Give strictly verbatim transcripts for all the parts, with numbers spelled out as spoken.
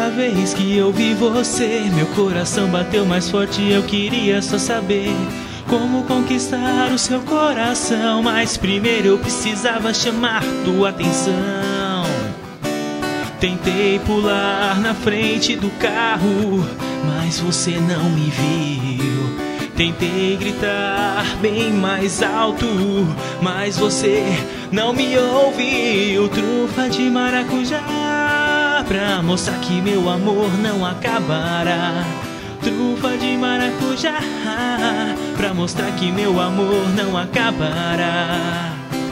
Primeira vez que eu vi você, meu coração bateu mais forte. Eu queria só saber como conquistar o seu coração, mas primeiro eu precisava chamar tua atenção. Tentei pular na frente do carro, mas você não me viu. Tentei gritar bem mais alto, mas você não me ouviu. Trufa de maracujá, pra mostrar que meu amor não acabará. Trufa de maracujá, pra mostrar que meu amor não acabará.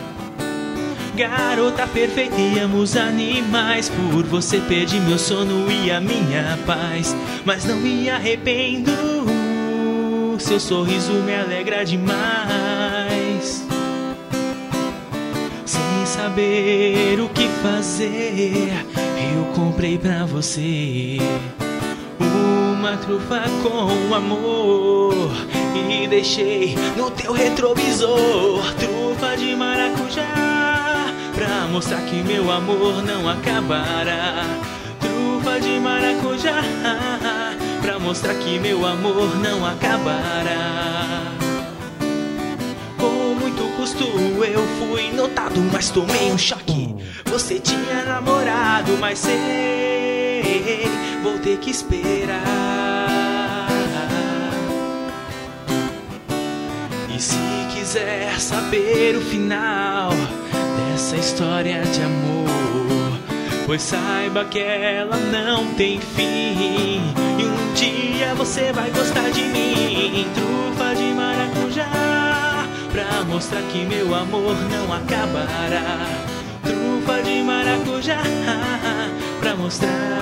Garota perfeita e amo os animais, por você perdi meu sono e a minha paz. Mas não me arrependo, seu sorriso me alegra demais. Sem saber o que fazer, eu comprei pra você uma trufa com amor e deixei no teu retrovisor. Trufa de maracujá, pra mostrar que meu amor não acabará. Trufa de maracujá, pra mostrar que meu amor não acabará. Com muito custo eu fui notado, mas tomei um choque. Você tinha namorado, mas sei, vou ter que esperar. E se quiser saber o final dessa história de amor, pois saiba que ela não tem fim, e um dia você vai gostar de mim. Trufa de maracujá, pra mostrar que meu amor não acabará. Trufa de maracujá, pra mostrar